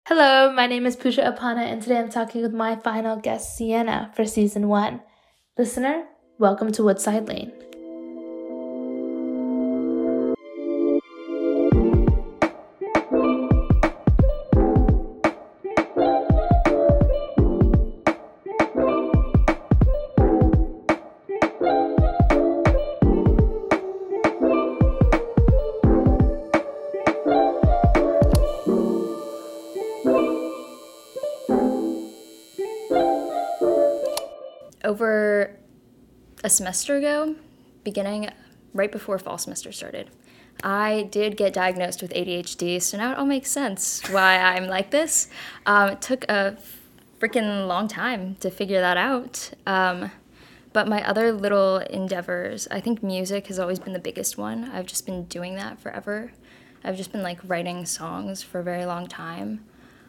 Hello, my name is Pooja Apana, and today I'm talking with my final guest, Sienna, for Season 1. Listener, welcome to Woodside Lane. Over a semester ago, beginning right before fall semester started, I did get diagnosed with ADHD, so now it all makes sense why I'm like this. It took a freaking long time to figure that out. But my other little endeavors, I think music has always been the biggest one. I've just been doing that forever. I've just been like writing songs for a very long time.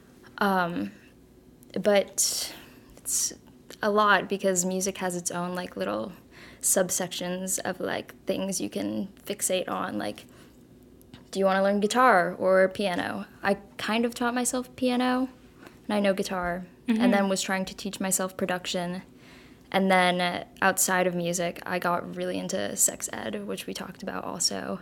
But it's a lot because music has its own like little subsections of like things you can fixate on. Like, do you want to learn guitar or piano? I kind of taught myself piano and I know guitar, and then was trying to teach myself production. And then outside of music, I got really into sex ed, which we talked about also.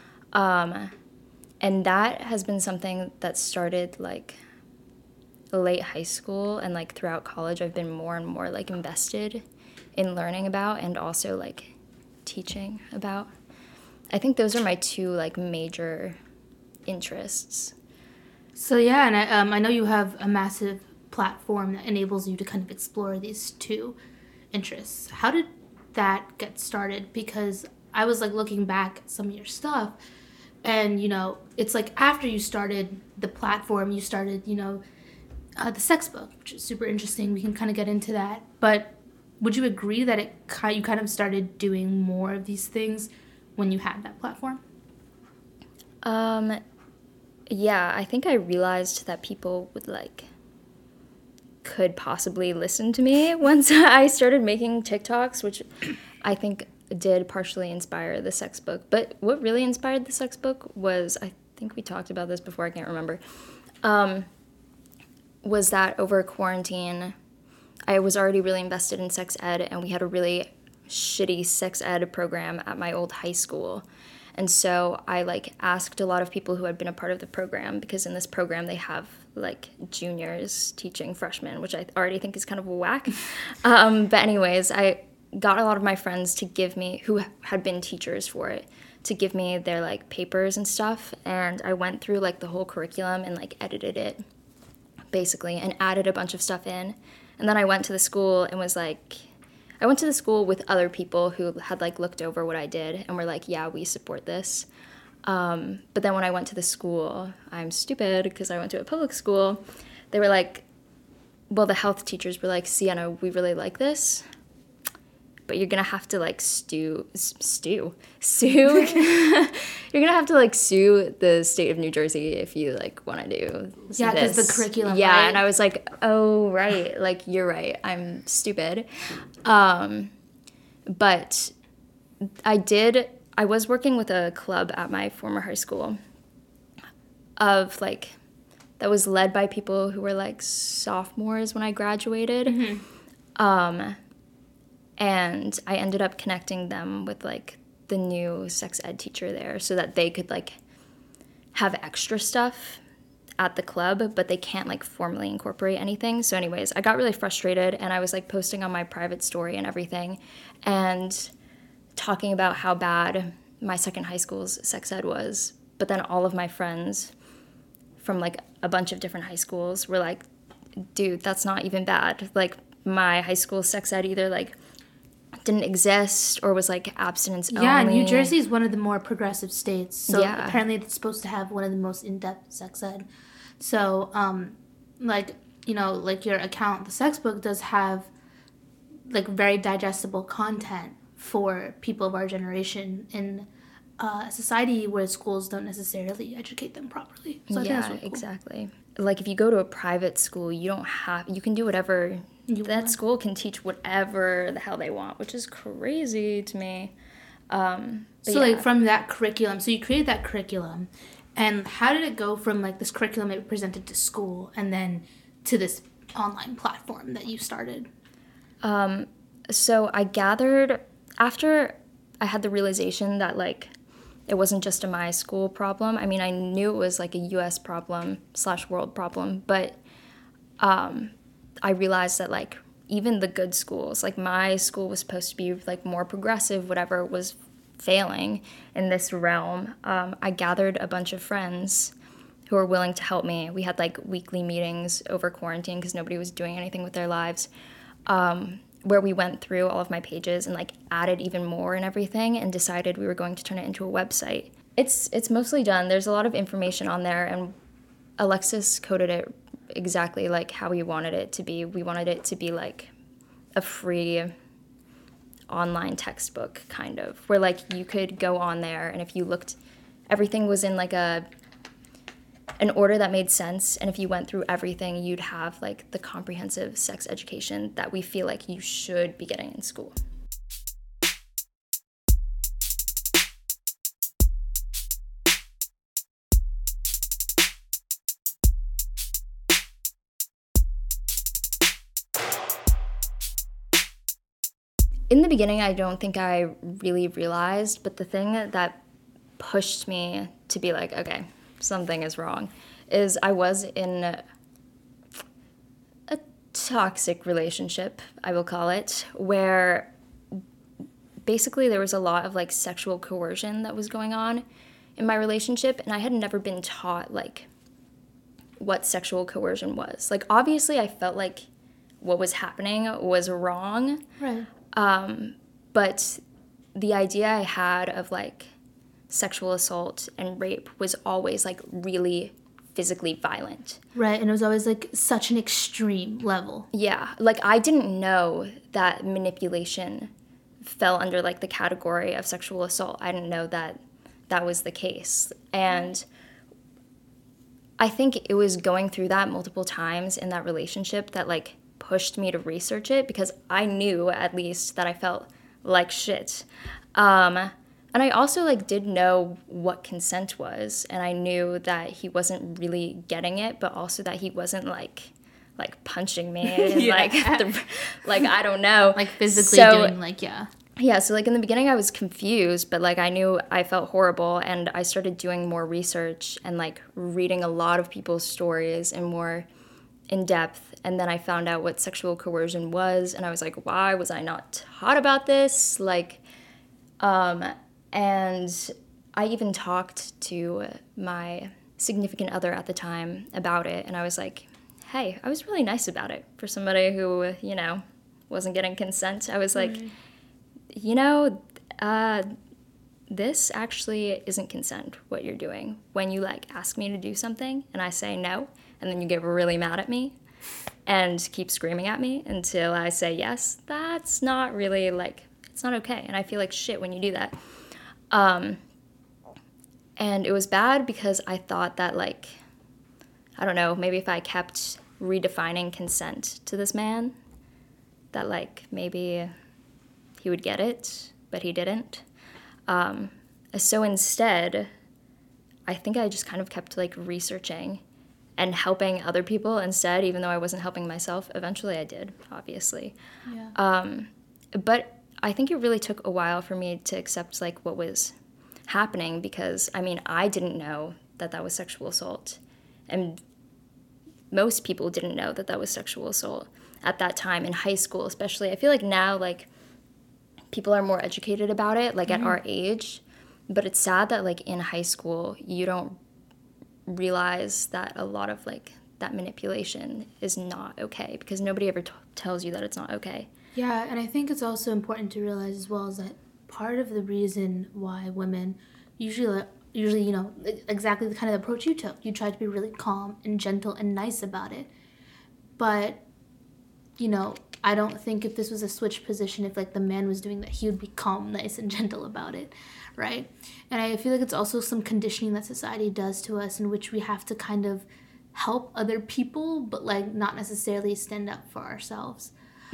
And that has been something that started like late high school, and like throughout college I've been more and more like invested in learning about and also like teaching about. I think those are my two like major interests. So yeah, and I know you have a massive platform that enables you to kind of explore these two interests. How did that get started? Because I was like looking back at some of your stuff, and it's like after you started the platform, you started the sex book, which is super interesting. We can kind of get into that. But would you agree that you kind of started doing more of these things when you had that platform? Yeah, I think I realized that people could possibly listen to me once I started making TikToks, which I think did partially inspire the sex book. But what really inspired the sex book was, I think we talked about this before, I can't remember, was that over quarantine, I was already really invested in sex ed, and we had a really shitty sex ed program at my old high school. And so I asked a lot of people who had been a part of the program, because in this program they have juniors teaching freshmen, which I already think is kind of whack. But anyways, I got a lot of my friends to give me, who had been teachers for it, to give me their papers and stuff. And I went through the whole curriculum and edited it basically and added a bunch of stuff in. And then I went to the school and I went to the school with other people who had looked over what I did and were yeah, we support this. But then when I went to the school, I'm stupid because I went to a public school, they were well, the health teachers were Sienna, we really like this, but you're gonna have to sue you're gonna have to sue the state of New Jersey if you want to do this. Yeah, because the curriculum, yeah, right? and I was oh right, you're right, I'm stupid. But I was working with a club at my former high school of that was led by people who were sophomores when I graduated. And I ended up connecting them with the new sex ed teacher there so that they could have extra stuff at the club, but they can't formally incorporate anything. So anyways, I got really frustrated, and I was posting on my private story and everything and talking about how bad my second high school's sex ed was. But then all of my friends from a bunch of different high schools were dude, that's not even bad. My high school sex ed either didn't exist or was abstinence only. Yeah, New Jersey is one of the more progressive states. So yeah. Apparently it's supposed to have one of the most in-depth sex ed. So, your account, the sex book, does have very digestible content for people of our generation in a society where schools don't necessarily educate them properly. So I think that's really cool. Exactly. If you go to a private school, you can do whatever. That school can teach whatever the hell they want, which is crazy to me. So from that curriculum, so you created that curriculum, And how did it go from like this curriculum it presented to school and then to this online platform that you started? So I gathered after I had the realization that like it wasn't just a my school problem. I mean, I knew it was like a U.S. problem / world problem, but I realized that like even the good schools, like my school was supposed to be like more progressive, whatever, was failing in this realm. I gathered a bunch of friends who were willing to help me. We had like weekly meetings over quarantine because nobody was doing anything with their lives, where we went through all of my pages and like added even more and everything and decided we were going to turn it into a website. It's mostly done. There's a lot of information on there, and Alexis coded it exactly like how we wanted it to be. We wanted it to be like a free online textbook kind of, where like you could go on there and if you looked, everything was in like an order that made sense, and if you went through everything, you'd have like the comprehensive sex education that we feel like you should be getting in school. In the beginning, I don't think I really realized, but the thing that pushed me to be like, okay, something is wrong, is I was in a toxic relationship, I will call it, where basically there was a lot of like sexual coercion that was going on in my relationship, and I had never been taught like what sexual coercion was. Like obviously I felt like what was happening was wrong. Right. But the idea I had of like sexual assault and rape was always like really physically violent. Right. And it was always like such an extreme level. Yeah. Like I didn't know that manipulation fell under like the category of sexual assault. I didn't know that that was the case. And I think it was going through that multiple times in that relationship that like pushed me to research it, because I knew at least that I felt like shit. And I also like did know what consent was, and I knew that he wasn't really getting it, but also that he wasn't like punching me and Yeah. like I don't know, Like physically doing like, yeah. Yeah, so like in the beginning I was confused, but like I knew I felt horrible, and I started doing more research and like reading a lot of people's stories and more in depth, and then I found out what sexual coercion was, and I was like, why was I not taught about this? Like, and I even talked to my significant other at the time about it, and I was like, hey, I was really nice about it for somebody who, you know, wasn't getting consent. I was like, you know, this actually isn't consent, what you're doing. When you like ask me to do something and I say no, and then you get really mad at me and keep screaming at me until I say yes, that's not really like, it's not okay. And I feel like shit when you do that. And it was bad because I thought that like, I don't know, maybe if I kept redefining consent to this man, that like maybe he would get it, but he didn't. So instead, I think I just kind of kept like researching and helping other people instead, even though I wasn't helping myself. Eventually I did, obviously. Yeah. But I think it really took a while for me to accept like what was happening, because I mean, I didn't know that that was sexual assault, and most people didn't know that that was sexual assault at that time in high school, especially. I feel like now like people are more educated about it, like at our age, but it's sad that like in high school you don't realize that a lot of like that manipulation is not okay, because nobody ever tells you that it's not okay. Yeah, and I think it's also important to realize as well is that part of the reason why women usually, you know, exactly the kind of approach you took. You tried to be really calm and gentle and nice about it. But, you know, I don't think if this was a switch position, if like the man was doing that, he would be calm, nice, and gentle about it, right? And I feel like it's also some conditioning that society does to us in which we have to kind of help other people, but like not necessarily stand up for ourselves.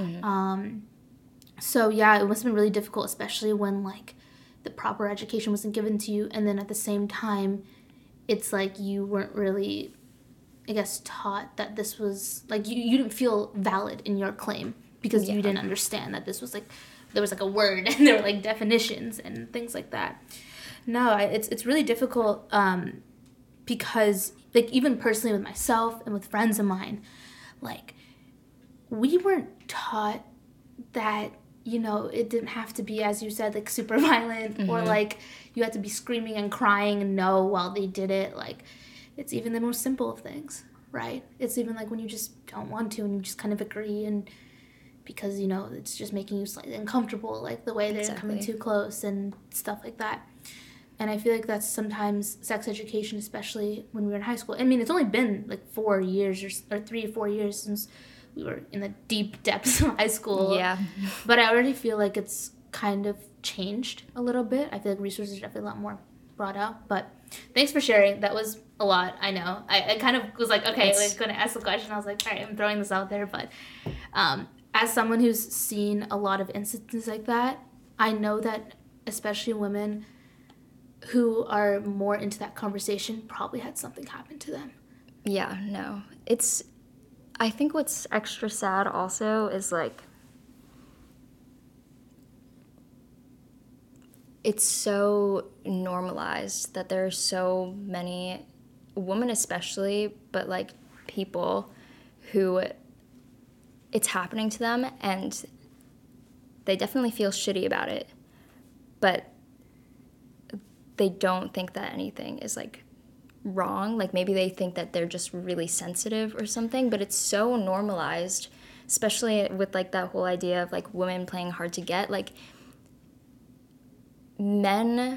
So yeah, it must have been really difficult, especially when like the proper education wasn't given to you, and then at the same time, it's like you weren't really, I guess, taught that this was like you didn't feel valid in your claim because you Yeah. didn't understand that this was like there was like a word and there were like definitions and things like that. No, it's really difficult because like even personally with myself and with friends of mine, like we weren't taught that it didn't have to be, as you said, like super violent or like you had to be screaming and crying and no while they did it. Like it's even the most simple of things, right? It's even like when you just don't want to and you just kind of agree and because it's just making you slightly uncomfortable, like the way they're coming too close and stuff like that. And I feel like that's sometimes sex education, especially when we were in high school. I mean, it's only been like 4 years or 3 or 4 years since we were in the deep depths of high school. Yeah. But I already feel like it's kind of changed a little bit. I feel like resources are definitely a lot more brought out. But thanks for sharing. That was a lot. I know. I kind of was like, okay, like going to ask the question. I was like, all right, I'm throwing this out there. But as someone who's seen a lot of instances like that, I know that especially women who are more into that conversation probably had something happen to them. Yeah, no. I think what's extra sad also is like it's so normalized that there are so many women especially, but like people who it's happening to them and they definitely feel shitty about it, but they don't think that anything is like wrong. Like maybe they think that they're just really sensitive or something, but it's so normalized, especially with like that whole idea of like women playing hard to get. Like men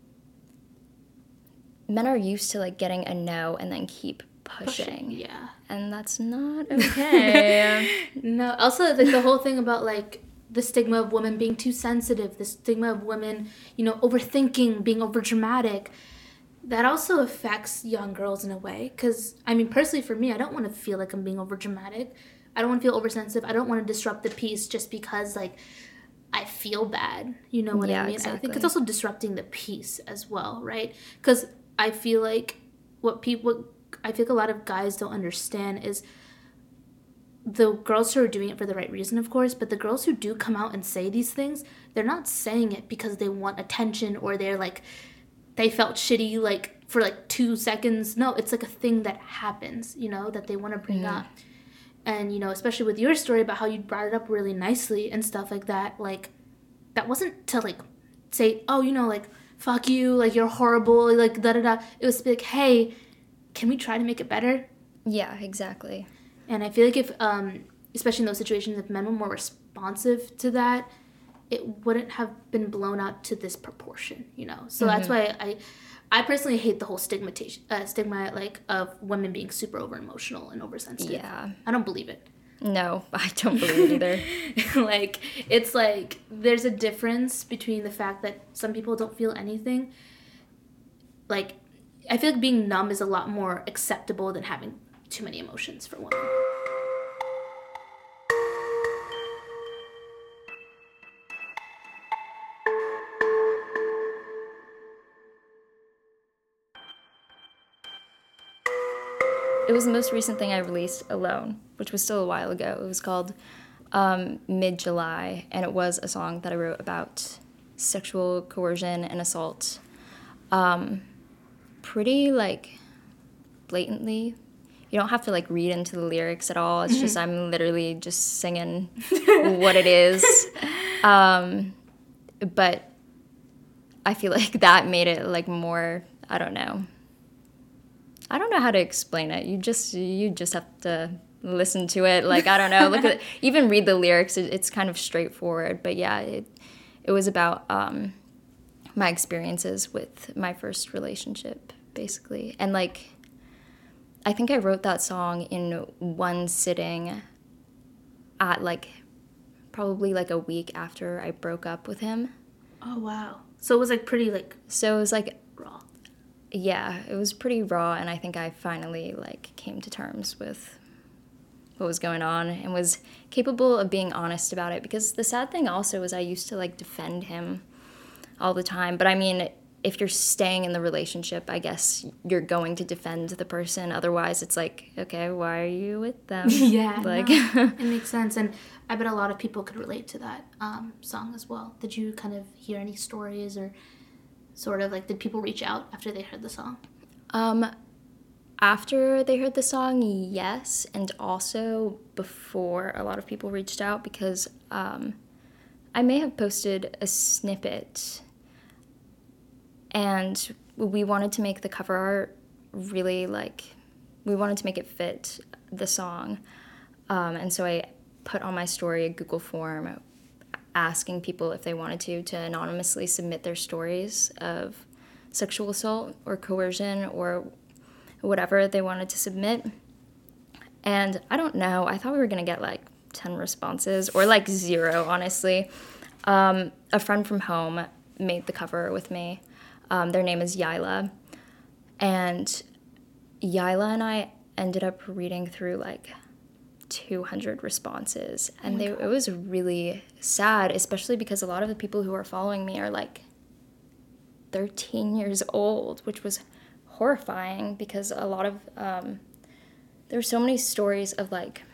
are used to like getting a no and then keep pushing. Yeah. And that's not okay. No. Also, like the whole thing about like the stigma of women being too sensitive, the stigma of women, overthinking, being overdramatic, that also affects young girls in a way. Because, I mean, personally for me, I don't want to feel like I'm being overdramatic. I don't want to feel oversensitive. I don't want to disrupt the peace just because, like, I feel bad. You know what I mean? Exactly. I think it's also disrupting the peace as well, right? Because I feel like what I feel like a lot of guys don't understand is the girls who are doing it for the right reason, of course, but the girls who do come out and say these things, they're not saying it because they want attention or they're like, they felt shitty like for like 2 seconds. No, it's like a thing that happens, that they want to bring up. And, especially with your story about how you brought it up really nicely and stuff like that, like, that wasn't to like say, oh, like, fuck you, like, you're horrible, like, da-da-da. It was to be like, hey, can we try to make it better? Yeah, exactly. And I feel like if, especially in those situations, if men were more responsive to that, it wouldn't have been blown out to this proportion, So that's why I personally hate the whole stigma like of women being super over emotional and oversensitive. Yeah. I don't believe it. No, I don't believe it either. Like, it's like there's a difference between the fact that some people don't feel anything. Like, I feel like being numb is a lot more acceptable than having too many emotions for women. It was the most recent thing I released alone, which was still a while ago. It was called Mid-July, and it was a song that I wrote about sexual coercion and assault. Pretty, like, blatantly. You don't have to, like, read into the lyrics at all. It's just I'm literally just singing what it is. But I feel like that made it, like, more, I don't know how to explain it. You just have to listen to it. Like, I don't know, look at even read the lyrics. It's kind of straightforward. But yeah, it was about my experiences with my first relationship, basically. And like, I think I wrote that song in one sitting at like probably like a week after I broke up with him. Oh wow! So it was like pretty like. So it was like raw. Yeah, it was pretty raw, and I think I finally like came to terms with what was going on and was capable of being honest about it. Because the sad thing also was I used to like defend him all the time, but I mean, if you're staying in the relationship, I guess you're going to defend the person. Otherwise, it's like, okay, why are you with them? Yeah, Like, no, it makes sense. And I bet a lot of people could relate to that song as well. Did you kind of hear any stories or sort of like, did people reach out after they heard the song? after they heard the song, yes, and also before a lot of people reached out because I may have posted a snippet, and we wanted to make the cover art really like, we wanted to make it fit the song. And so I put on my story a Google form asking people if they wanted to anonymously submit their stories of sexual assault or coercion or whatever they wanted to submit. And I don't know, I thought we were gonna get like 10 responses or like 0, honestly. A friend from home made the cover with me. Their name is Yila. And Yila and I ended up reading through like 200 responses. And it was really sad, especially because a lot of the people who are following me are like 13 years old, which was horrifying because a lot of, there were so many stories of like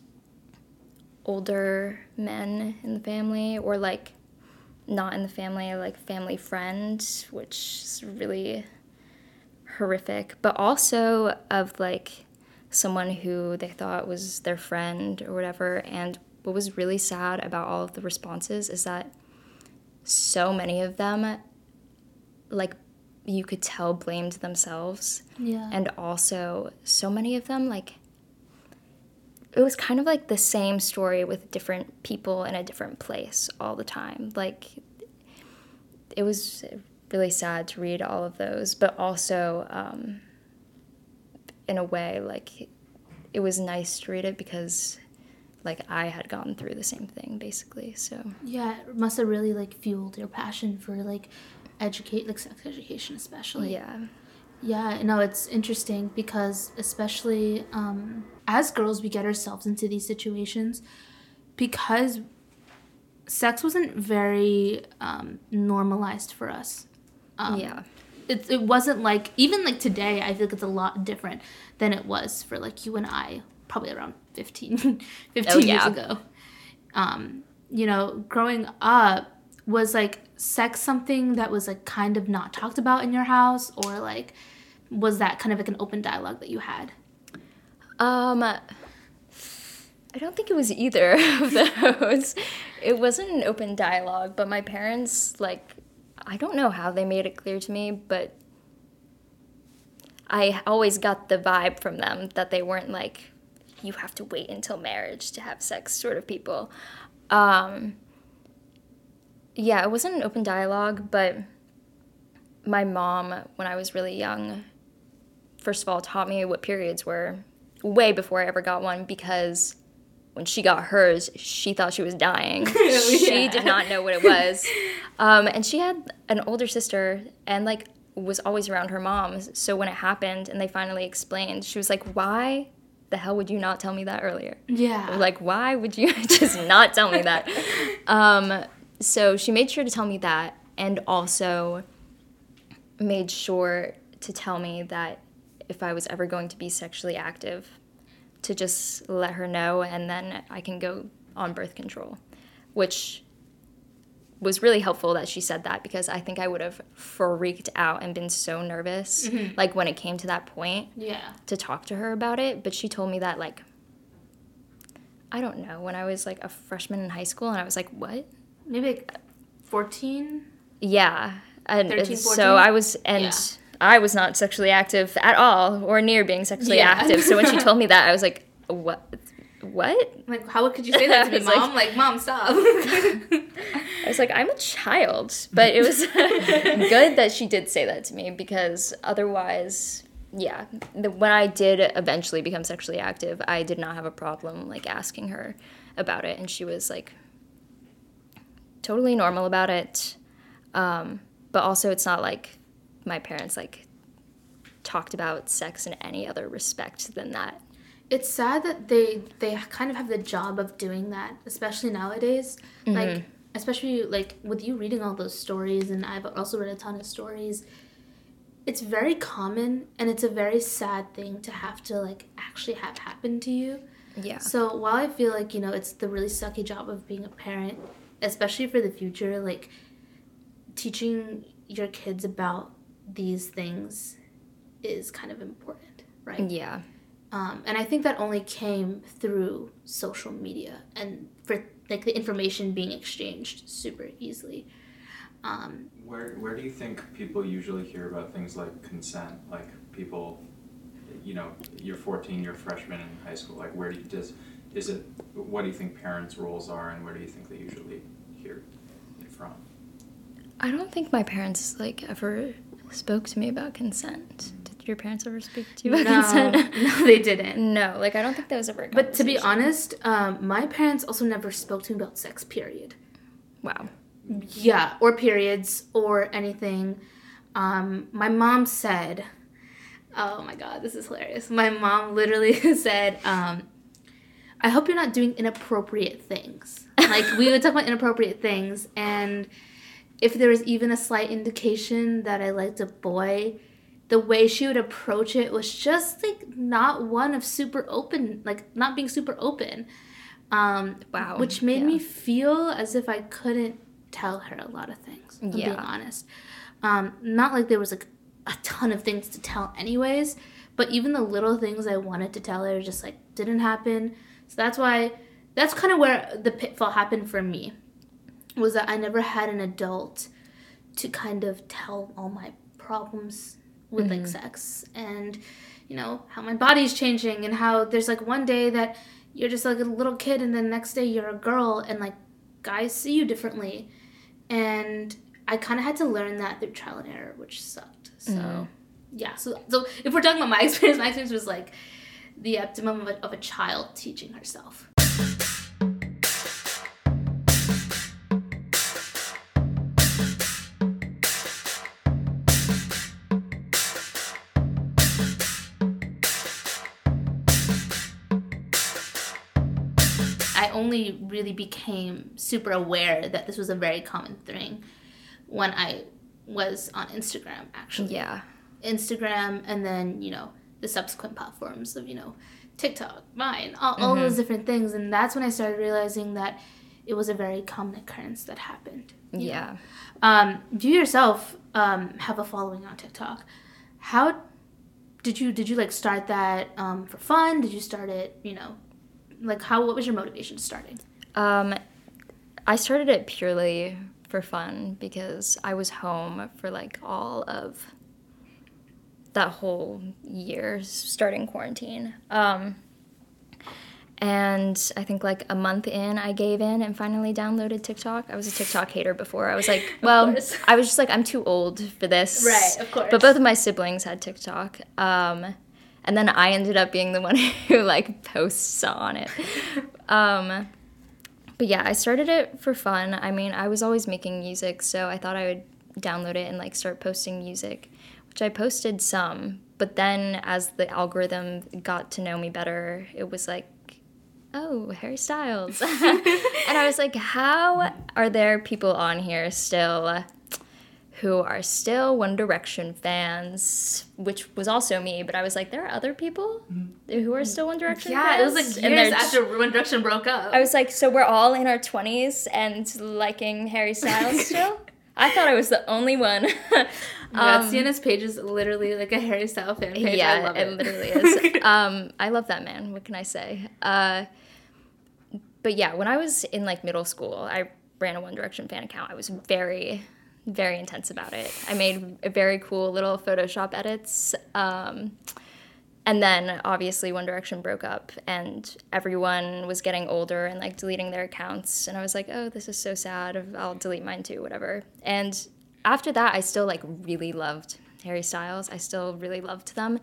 older men in the family or like not in the family, like family friend, which is really horrific, but also of like someone who they thought was their friend or whatever. And what was really sad about all of the responses is that so many of them, like, you could tell blamed themselves. Yeah. And also so many of them, like, it was kind of like the same story with different people in a different place all the time. Like, it was really sad to read all of those, but also in a way, like, it was nice to read it because, like, I had gone through the same thing, basically, so. Yeah, it must have really, like, fueled your passion for, like, sex education especially. Yeah. Yeah, no, it's interesting because especially as girls, we get ourselves into these situations because sex wasn't very normalized for us. Yeah. It wasn't like, even like today, I feel like it's a lot different than it was for like you and I, probably around 15 years ago. You know, growing up, was like sex something that was like kind of not talked about in your house, or like was that kind of like an open dialogue that you had? I don't think it was either of those. It wasn't an open dialogue, but my parents, like, I don't know how they made it clear to me, but I always got the vibe from them that they weren't like, you have to wait until marriage to have sex sort of people. Yeah, it wasn't an open dialogue, but my mom, when I was really young, first of all, taught me what periods were way before I ever got one, because when she got hers, she thought she was dying. She did not know what it was. And she had an older sister and, like, was always around her mom. So when it happened and they finally explained, she was like, why the hell would you not tell me that earlier? Yeah. Like, why would you just not tell me that? So she made sure to tell me that, and also made sure to tell me that if I was ever going to be sexually active, to just let her know, and then I can go on birth control, which was really helpful that she said that, because I think I would have freaked out and been so nervous, like, when it came to that point, to talk to her about it. But she told me that, like, I don't know, when I was, like, a freshman in high school, and I was like, what? Maybe like 14? Yeah. And 13, 14? so I was, and I was not sexually active at all, or near being sexually active. So when she told me that, I was like, what? Like, how could you say that to me, Mom? Like, Mom, stop. I was like, I'm a child. But it was good that she did say that to me, because otherwise, yeah, when I did eventually become sexually active, I did not have a problem, like, asking her about it. And she was, like, totally normal about it. But also, it's not like my parents, like, talked about sex in any other respect than that. It's sad that they kind of have the job of doing that, especially nowadays. Like, especially like with you reading all those stories, and I've also read a ton of stories, it's very common and it's a very sad thing to have to like actually have happen to you. Yeah. So while I feel like, it's the really sucky job of being a parent, especially for the future, like teaching your kids about these things is kind of important, right? Yeah. And I think that only came through social media and for like the information being exchanged super easily. Where do you think people usually hear about things like consent? Like people, you're 14, you're a freshman in high school. Like what do you think parents' roles are, and where do you think they usually hear it from? I don't think my parents like ever spoke to me about consent. Did your parents ever speak to you about consent? No, they didn't. No, like I don't think that was ever a But to be conversation. honest, my parents also never spoke to me about sex, period. Wow. Yeah, or periods or anything. My mom said, oh my God, this is hilarious. My mom literally said, I hope you're not doing inappropriate things. Like, we would talk about inappropriate things, and if there was even a slight indication that I liked a boy, the way she would approach it was just, like, not one of super open, like, not being super open. Wow. Which made me feel as if I couldn't tell her a lot of things, if I'm being Yeah. honest. Not like there was, like, a ton of things to tell anyways, but even the little things I wanted to tell her just, like, didn't happen. So that's kind of where the pitfall happened for me, was that I never had an adult to kind of tell all my problems with like sex and how my body's changing, and how there's like one day that you're just like a little kid and then next day you're a girl, and like guys see you differently, and I kind of had to learn that through trial and error, which sucked. So yeah, so if we're talking about my experience was like the optimum of a child teaching herself. I only really became super aware that this was a very common thing when I was on Instagram, actually. Yeah. Instagram, and then, the subsequent platforms of, TikTok, Vine, all those different things. And that's when I started realizing that it was a very common occurrence that happened. Yeah. You yourself have a following on TikTok. How did you like start that for fun? Did you start it, what was your motivation to starting? I started it purely for fun because I was home for like all of that whole year starting quarantine. And I think like a month in, I gave in and finally downloaded TikTok. I was a TikTok hater before. I was like, well, I was just like, I'm too old for this. Right, of course. But both of my siblings had TikTok. And then I ended up being the one who like posts on it. But yeah, I started it for fun. I mean, I was always making music, so I thought I would download it and like start posting music, which I posted some. But then as the algorithm got to know me better, it was like, oh, Harry Styles. And I was like, how are there people on here still who are still One Direction fans, which was also me, but I was like, there are other people who are still One Direction fans? Yeah, it was like years after One Direction broke up. I was like, so we're all in our 20s and liking Harry Styles still? I thought I was the only one. Sienna's page is literally like a Harry Styles fan page. Yeah, I love it. it literally is. I love that man. What can I say? But yeah, when I was in like middle school, I ran a One Direction fan account. I was very, very intense about it. I made a very cool little Photoshop edits. And then obviously One Direction broke up and everyone was getting older and like deleting their accounts. And I was like, oh, this is so sad. I'll delete mine too, whatever. And after that, I still like really loved Harry Styles. I still really loved them.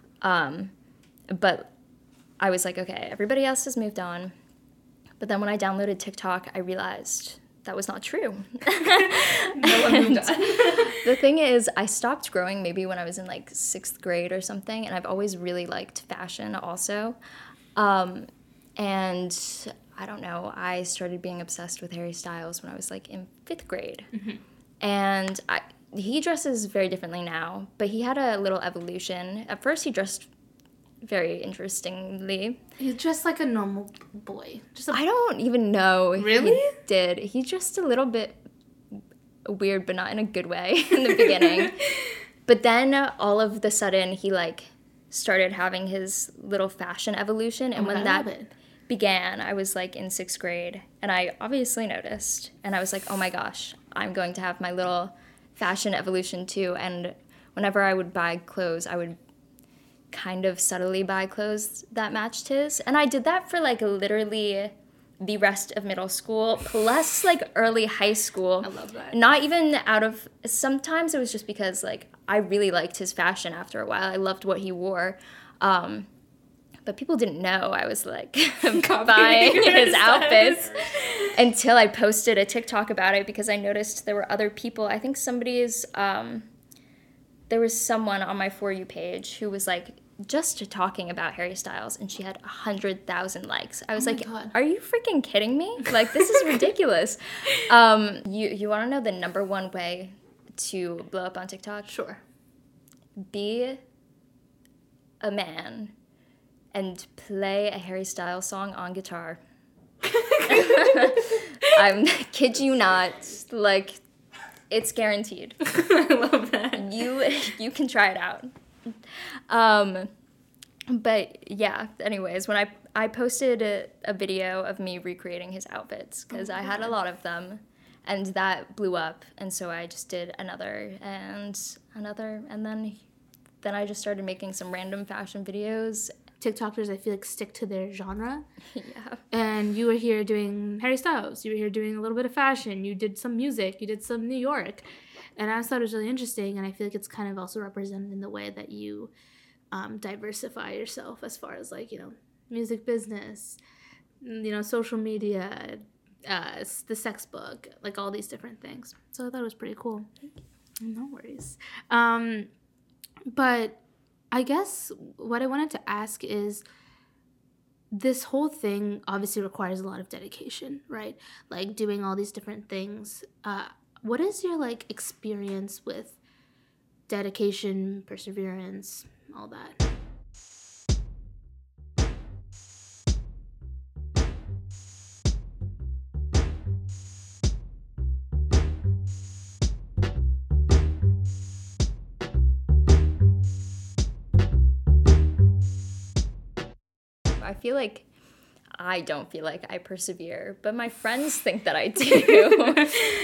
But I was like, okay, everybody else has moved on. But then when I downloaded TikTok, I realized that was not true. No one moved on. The thing is, I stopped growing maybe when I was in like 6th grade or something, and I've always really liked fashion also. And I don't know, I started being obsessed with Harry Styles when I was like in 5th grade. And he dresses very differently now, but he had a little evolution. At first, he dressed very interestingly. He's dressed like a normal boy. I don't even know if Really? he did. He dressed a little bit weird, but not in a good way in the beginning. But then all of the sudden, he like started having his little fashion evolution. And when I that love it. began, I was like in 6th grade, and I obviously noticed. And I was like, oh my gosh, I'm going to have my little fashion evolution too. And whenever I would buy clothes, I would kind of subtly buy clothes that matched his. And I did that for like literally the rest of middle school plus like early high school. I love that. Not even out of, sometimes it was just because like I really liked his fashion after a while. I loved what he wore. But people didn't know I was like buying his outfits until I posted a TikTok about it, because I noticed there were other people. I think there was someone on my For You page who was like just talking about Harry Styles, and she had 100,000 likes. I was like, God. are you freaking kidding me? Like, this is ridiculous. You want to know the number one way to blow up on TikTok? Sure. Be a man and play a Harry Styles song on guitar. I'm kid you not, like, it's guaranteed. I love that. You can try it out. But yeah, anyways, when I posted a video of me recreating his outfits, because I had a lot of them, and that blew up, and so I just did another, and then I just started making some random fashion videos. TikTokers, I feel like, stick to their genre. Yeah. And you were here doing Harry Styles. You were here doing a little bit of fashion. You did some music. You did some New York. And I just thought it was really interesting. And I feel like it's kind of also represented in the way that you diversify yourself as far as, like, you know, music business, you know, social media, the sex book, like all these different things. So I thought it was pretty cool. No worries. But I guess what I wanted to ask is, this whole thing obviously requires a lot of dedication, right? Like doing all these different things. What is your like experience with dedication, perseverance, all that? I don't feel like I persevere, but my friends think that I do.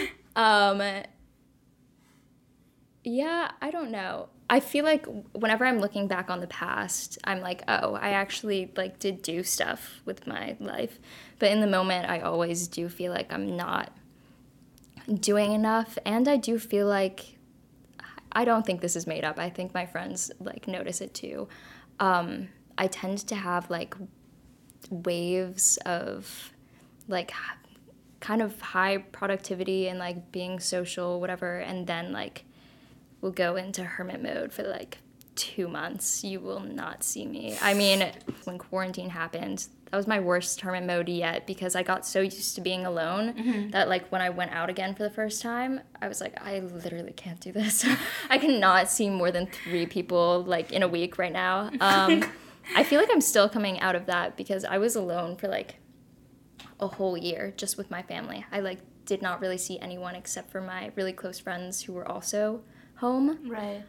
Yeah, I don't know. I feel like whenever I'm looking back on the past, I'm like, oh, I actually like did do stuff with my life. But in the moment, I always do feel like I'm not doing enough. And I do feel like, I don't think this is made up. I think my friends like notice it too. I tend to have like waves of like kind of high productivity and like being social, whatever, and then like we'll go into hermit mode for like 2 months. You will not see me. I mean, when quarantine happened, that was my worst hermit mode yet, because I got so used to being alone that like when I went out again for the first time, I was like, I literally can't do this. I cannot see more than 3 people like in a week right now. I feel like I'm still coming out of that, because I was alone for like a whole year just with my family. I like did not really see anyone except for my really close friends who were also home. Right.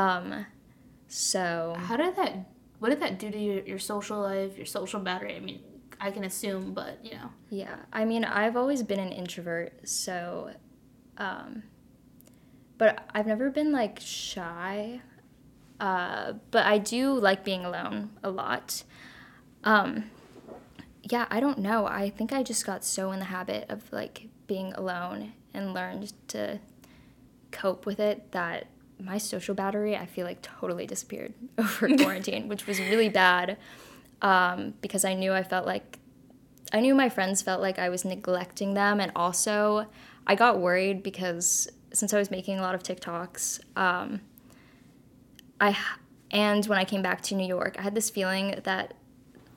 So What did that do to your social life, your social battery? I mean, I can assume, but, you know. yeah, I mean, I've always been an introvert, so, but I've never been like shy. But I do like being alone a lot. Yeah, I don't know. I think I just got so in the habit of like being alone and learned to cope with it that my social battery, I feel like, totally disappeared over quarantine, which was really bad, because I knew my friends felt like I was neglecting them, and also I got worried because since I was making a lot of TikToks, and when I came back to New York, I had this feeling that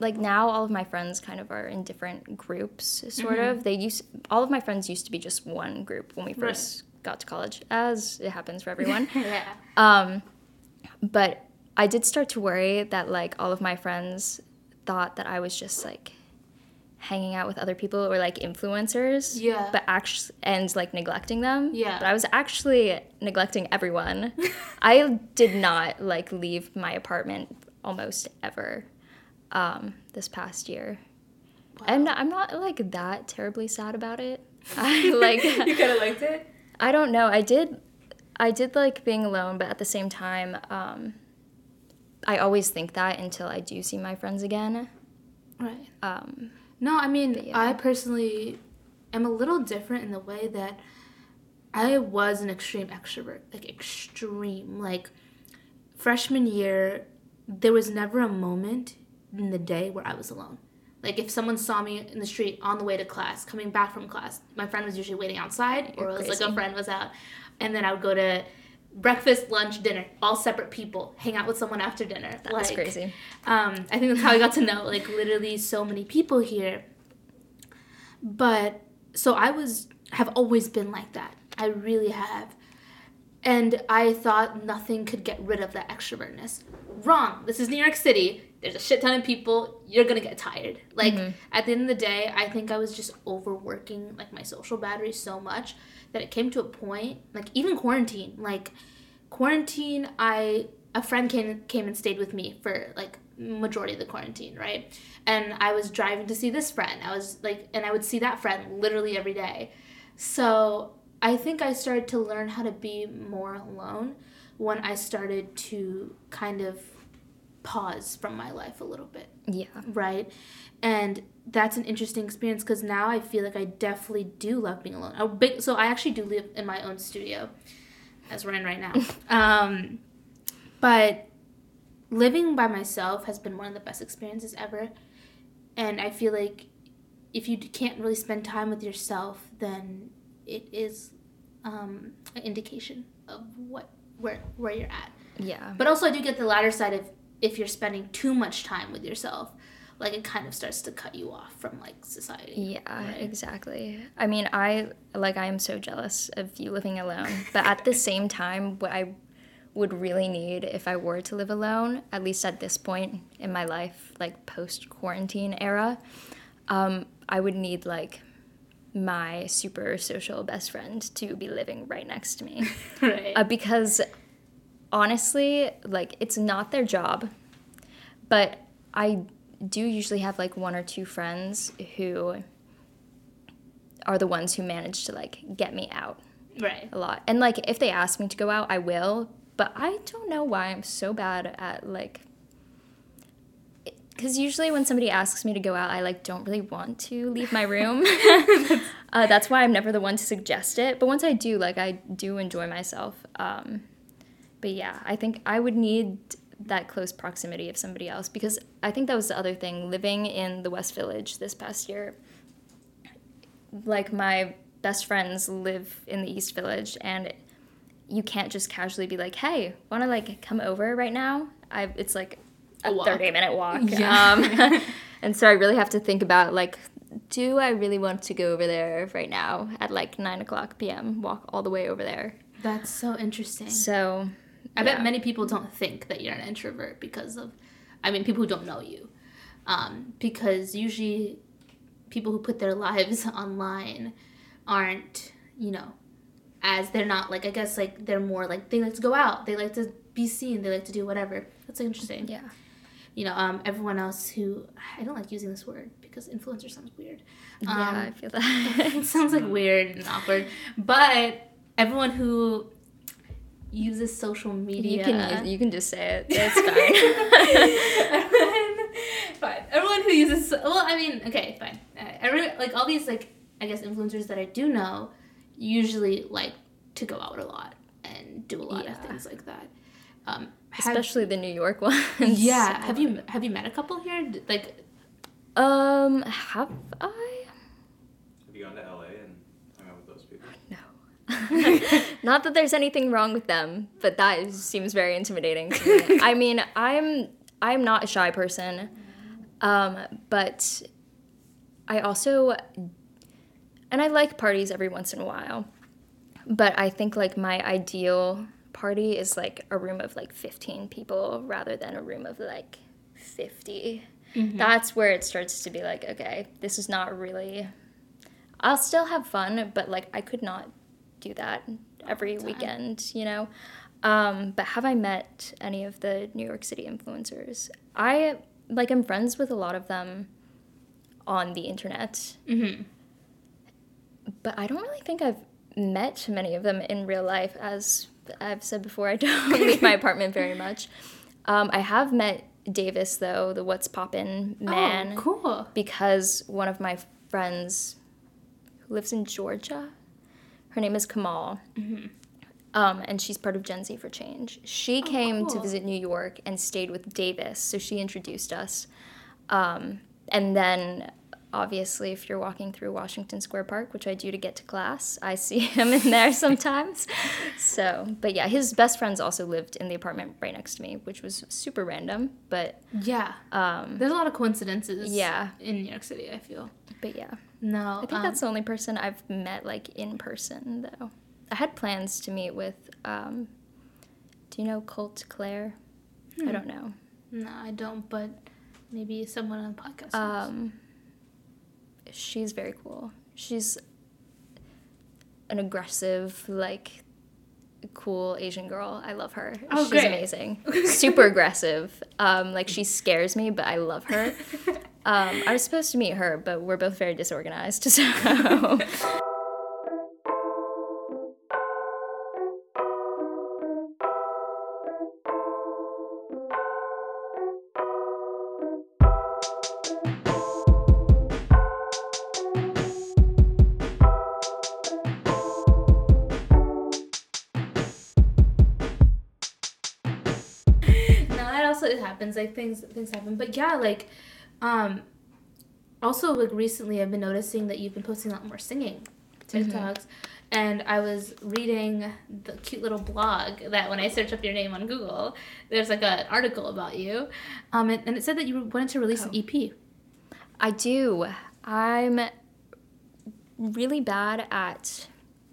like now all of my friends kind of are in different groups, sort of. All of my friends used to be just one group when we first got to college, as it happens for everyone. Yeah. But I did start to worry that like all of my friends thought that I was just like hanging out with other people or like influencers. Yeah. But actually, and like neglecting them. Yeah. But I was actually neglecting everyone. I did not like leave my apartment almost ever this past year. Wow. And I'm not like that terribly sad about it. I like You kind of liked it? I don't know. I did like being alone, but at the same time, I always think that until I do see my friends again. Right. No, I mean, yeah. I personally am a little different in the way that I was an extreme extrovert. Like, extreme. Like, freshman year, there was never a moment in the day where I was alone. Like, if someone saw me in the street on the way to class, coming back from class, my friend was usually waiting outside, or it was like a friend was out. And then I would go to breakfast, lunch, dinner, all separate people, hang out with someone after dinner. That's crazy. I think that's how I got to know, like, literally so many people here. But, so have always been like that. I really have. And I thought nothing could get rid of that extrovertness. Wrong. This is New York City. There's a shit ton of people. You're going to get tired. Like, at the end of the day, I think I was just overworking, like, my social battery so much that it came to a point, like, even quarantine. Like, a friend came and stayed with me for, like, majority of the quarantine, right? And I was driving to see this friend. And I would see that friend literally every day. So I think I started to learn how to be more alone when I started to kind of pause from my life a little bit. Yeah. Right? And that's an interesting experience because now I feel like I definitely do love being alone. So I actually do live in my own studio, as we're in right now. But living by myself has been one of the best experiences ever. And I feel like if you can't really spend time with yourself, then it is an indication of where you're at. Yeah. But also I do get the latter side of if you're spending too much time with yourself, like it kind of starts to cut you off from like society. Yeah, right? exactly. I mean, I am so jealous of you living alone. But at the same time, what I would really need if I were to live alone, at least at this point in my life, like post-quarantine era, I would need like my super social best friend to be living right next to me. Right. Because honestly, like, it's not their job, but I do usually have like one or two friends who are the ones who manage to like get me out Right. a lot. And like if they ask me to go out, I will, but I don't know why I'm so bad at like, because usually when somebody asks me to go out, I like don't really want to leave my room. That's why I'm never the one to suggest it. But once I do, like, I do enjoy myself. But yeah, I think I would need that close proximity of somebody else, because I think that was the other thing, living in the West Village this past year. Like, my best friends live in the East Village, and you can't just casually be like, hey, want to like come over right now? It's like a 30-minute walk. Yeah. And so I really have to think about, like, do I really want to go over there right now at, like, 9:00 p.m., walk all the way over there? That's so interesting. So, I bet many people don't think that you're an introvert because of, people who don't know you. Because usually people who put their lives online aren't, as they're not, like, I guess, like, they're more, like, they like to go out. They like to be seen. They like to do whatever. That's interesting. Yeah. Everyone else who, I don't like using this word because influencer sounds weird. Yeah, I feel that. It sounds like weird and awkward. But everyone who uses social media. You can just say it. It's fine. Fine. Everyone who uses, okay, fine. Everyone, like all these, like, I guess influencers that I do know usually like to go out a lot and do a lot of things like that. Especially the New York ones. Yeah. Have you met a couple here? Like, have I? Have you gone to LA and hung out with those people? No. Not that there's anything wrong with them, but that seems very intimidating to me. I mean, I'm not a shy person. But I also, and I like parties every once in a while, but I think like my ideal party is like a room of like 15 people rather than a room of like 50. That's where it starts to be like, okay, this is not really, I'll still have fun, but like I could not do that every weekend, you know? But have I met any of the New York City influencers? I'm friends with a lot of them on the internet. But I don't really think I've met many of them in real life. As I've said before, I don't leave my apartment very much. I have met Davis, though, the What's Poppin' man. Oh, cool. Because one of my friends who lives in Georgia, her name is Kamal. And she's part of Gen Z for Change. She came to visit New York and stayed with Davis, so she introduced us. And then, obviously, if you're walking through Washington Square Park, which I do to get to class, I see him in there sometimes. So, but yeah, his best friends also lived in the apartment right next to me, which was super random, but... Yeah. There's a lot of coincidences Yeah. in New York City, I feel. But yeah. No. I think that's the only person I've met, like, in person, though. I had plans to meet with, do you know Colt Claire? I don't know. No, I don't, but maybe someone on the podcast knows. She's very cool. She's an aggressive, like, cool Asian girl. I love her. Oh, She's great. amazing. Super aggressive. Like, she scares me, but I love her. I was supposed to meet her, but we're both very disorganized, so... It happens, like things happen, but yeah, like also like recently I've been noticing that you've been posting a lot more singing TikToks, and I was reading the cute little blog that when I search up your name on Google, there's like an article about you, and it said that you wanted to release an EP. I do. I'm really bad at,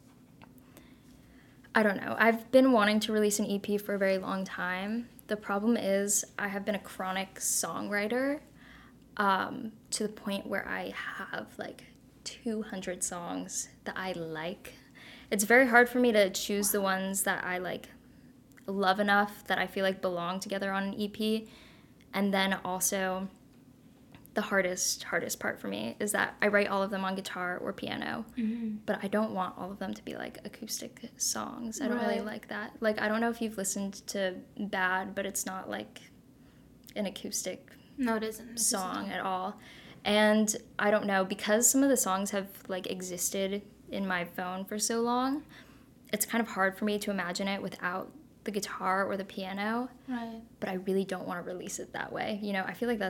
I don't know, I've been wanting to release an EP for a very long time. The problem is I have been a chronic songwriter to the point where I have like 200 songs that I like. It's very hard for me to choose the ones that I like love enough that I feel like belong together on an EP. And then also the hardest part for me is that I write all of them on guitar or piano, but I don't want all of them to be like acoustic songs. I don't really like that. Like, I don't know if you've listened to Bad, but it's not like an acoustic No, it isn't. song at all. And I don't know, because some of the songs have like existed in my phone for so long, it's kind of hard for me to imagine it without the guitar or the piano. Right. But I really don't want to release it that way. You know, I feel like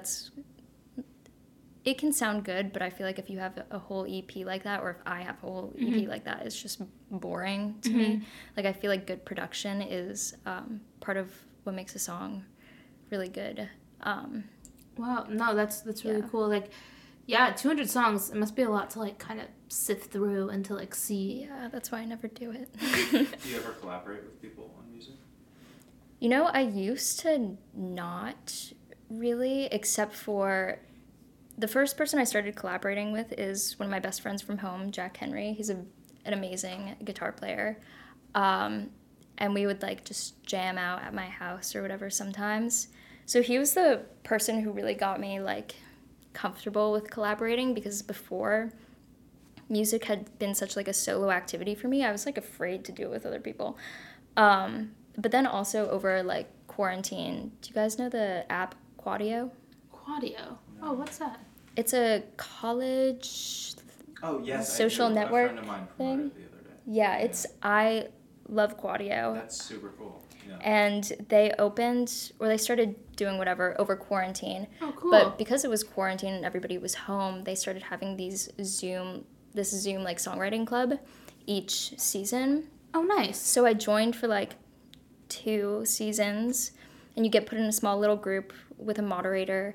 it can sound good, but I feel like if you have a whole EP like that, or if I have a whole EP like that, it's just boring to me. Like, I feel like good production is part of what makes a song really good. Wow, no, that's really cool. Like, yeah, 200 songs, it must be a lot to, like, kind of sift through and to, like, see. Yeah, that's why I never do it. Do you ever collaborate with people on music? You know, I used to not really, except for... The first person I started collaborating with is one of my best friends from home, Jack Henry. He's an amazing guitar player. And we would, like, just jam out at my house or whatever sometimes. So he was the person who really got me, like, comfortable with collaborating, because before, music had been such, like, a solo activity for me. I was, like, afraid to do it with other people. But then also over, like, quarantine, do you guys know the app Quadio? Quadio? Oh, what's that? It's a college social network A friend of mine thing. promoted it the other day. Yeah, I love Quadio. That's super cool. Yeah. And they started doing whatever over quarantine. Oh, cool. But because it was quarantine and everybody was home, they started having this Zoom like songwriting club each season. Oh, nice. So I joined for like 2 seasons, and you get put in a small little group with a moderator,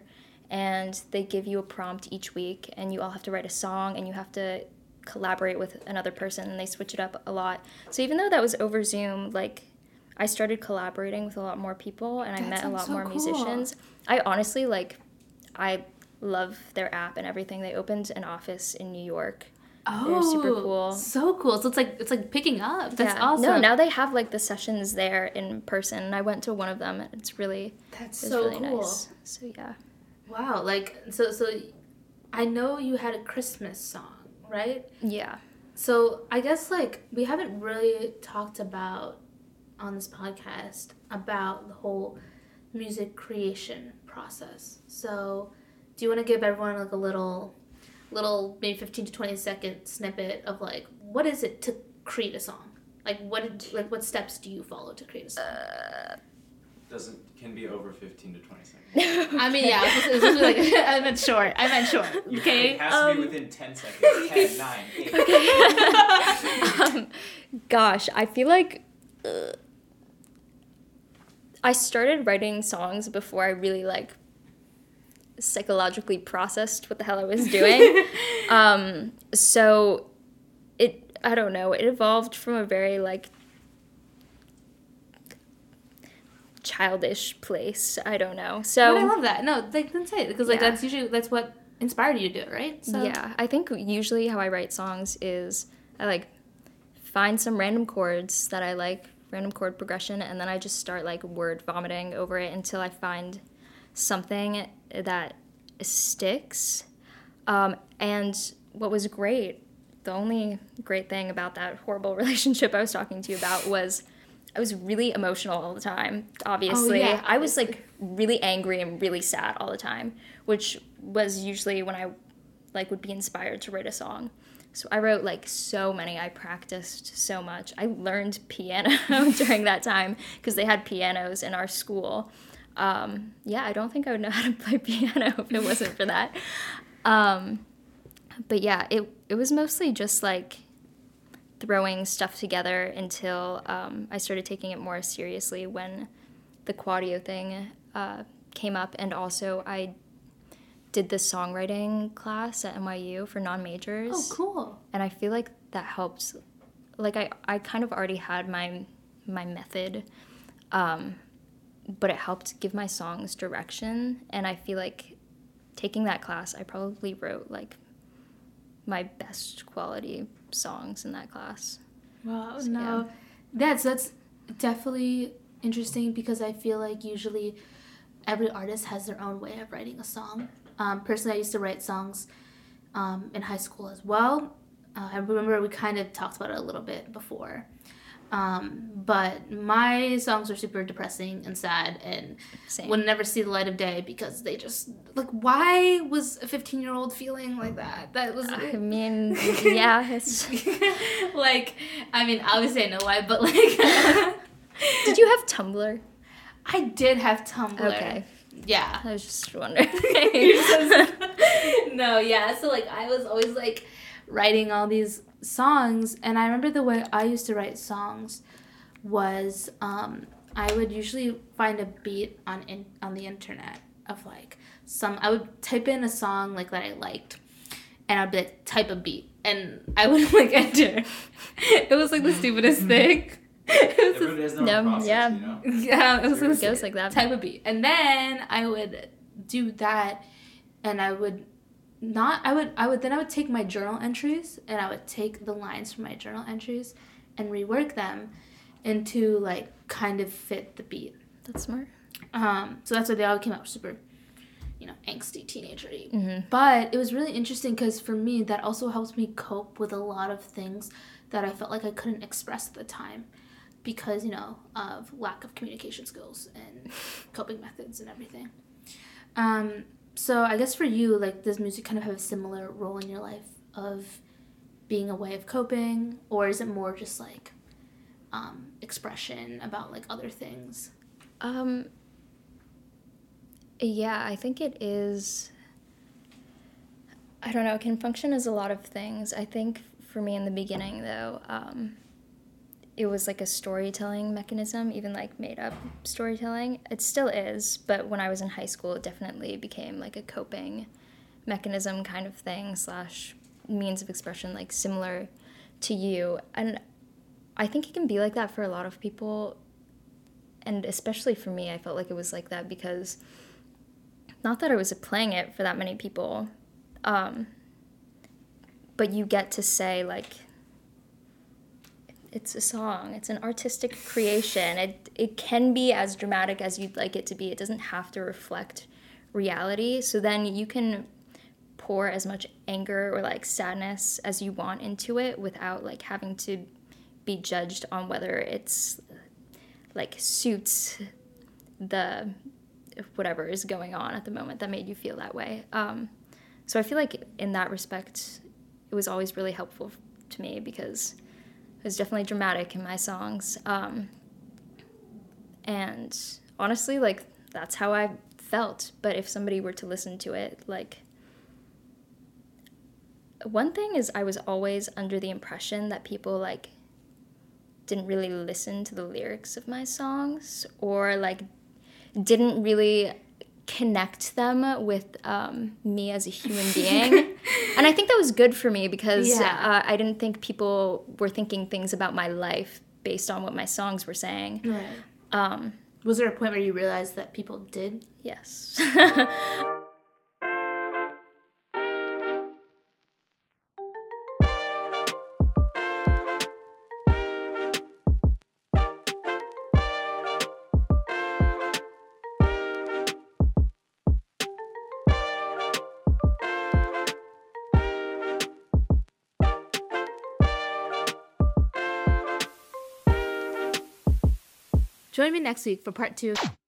and they give you a prompt each week, and you all have to write a song, and you have to collaborate with another person, and they switch it up a lot. So even though that was over Zoom, like, I started collaborating with a lot more people, and I met a lot more musicians. I honestly, like, I love their app and everything. They opened an office in New York. They're super cool. So cool. So it's like picking up. That's awesome. No, now they have like the sessions there in person. And I went to one of them, and it's really really cool. nice. So yeah. Wow. Like so I know you had a Christmas song, right? Yeah. So I guess like we haven't really talked about on this podcast about the whole music creation process. So do you want to give everyone like a little maybe 15 to 20-second snippet of like what is it to create a song? Like what steps do you follow to create a song? Can be over 15 to 20 seconds. I mean, yeah, it's supposed to be like I meant short. Okay. It has to be within 10 seconds. 10, 9, 8. Gosh, I feel like I started writing songs before I really like psychologically processed what the hell I was doing. So I don't know, it evolved from a very like childish place. I don't know. So but I love that. No, like that's it, because like that's what inspired you to do it, right? So yeah, I think usually how I write songs is I like find some random chords that I like, random chord progression, and then I just start like word vomiting over it until I find something that sticks. And what was great, the only great thing about that horrible relationship I was talking to you about was I was really emotional all the time, obviously. Oh, yeah. I was like really angry and really sad all the time, which was usually when I like would be inspired to write a song. So I wrote like so many, I practiced so much. I learned piano during that time because they had pianos in our school. Yeah, I don't think I would know how to play piano if it wasn't for that. But yeah, it was mostly just like throwing stuff together until I started taking it more seriously when the Quadio thing came up, and also I did the songwriting class at NYU for non-majors. Oh, cool. And I feel like that helped. Like I kind of already had my method, but it helped give my songs direction, and I feel like taking that class, I probably wrote like my best quality songs in that class. Wow, So, no. Yeah. That's definitely interesting, because I feel like usually every artist has their own way of writing a song. Personally, I used to write songs in high school as well. I remember we kind of talked about it a little bit before. But my songs are super depressing and sad and Same. would never see the light of day, because they just, like, why was a 15-year-old feeling like that? That was... I mean, yeah, it's... like, I mean, obviously I know why, but, like... Did you have Tumblr? I did have Tumblr. Okay. Yeah. I was just wondering. No, yeah. So, like, I was always, like, writing all these songs, and I remember the way I used to write songs was I would usually find a beat on the internet of, like, I would type in a song, like, that I liked, and I'd be like, type a beat, and I would, like, enter. It was, like, the stupidest thing. Everybody has their own process, yeah. you know? Yeah, it goes like that. Type of beat. And then I would do that, and I would take my journal entries, and I would take the lines from my journal entries and rework them into, like, kind of fit the beat. That's smart. So that's why they all came out super, angsty teenager-y. Mm-hmm. But it was really interesting, because for me, that also helps me cope with a lot of things that I felt like I couldn't express at the time, because, of lack of communication skills and coping methods and everything. So I guess for you, like, does music kind of have a similar role in your life of being a way of coping, or is it more just, like, expression about, like, other things? Yeah, I think it is, I don't know, it can function as a lot of things. I think for me in the beginning, though, it was like a storytelling mechanism, even like made up storytelling. It still is, but when I was in high school, it definitely became like a coping mechanism kind of thing slash means of expression, like similar to you. And I think it can be like that for a lot of people. And especially for me, I felt like it was like that because not that I was playing it for that many people, but you get to say like, it's a song, it's an artistic creation. It can be as dramatic as you'd like it to be. It doesn't have to reflect reality. So then you can pour as much anger or like sadness as you want into it without like having to be judged on whether it's like suits the whatever is going on at the moment that made you feel that way. So I feel like in that respect, it was always really helpful to me because it was definitely dramatic in my songs. And honestly, like, that's how I felt. But if somebody were to listen to it, like, one thing is I was always under the impression that people, like, didn't really listen to the lyrics of my songs or, like, didn't really connect them with me as a human being. And I think that was good for me because I didn't think people were thinking things about my life based on what my songs were saying. Right. Was there a point where you realized that people did? Yes. Join me next week for part 2.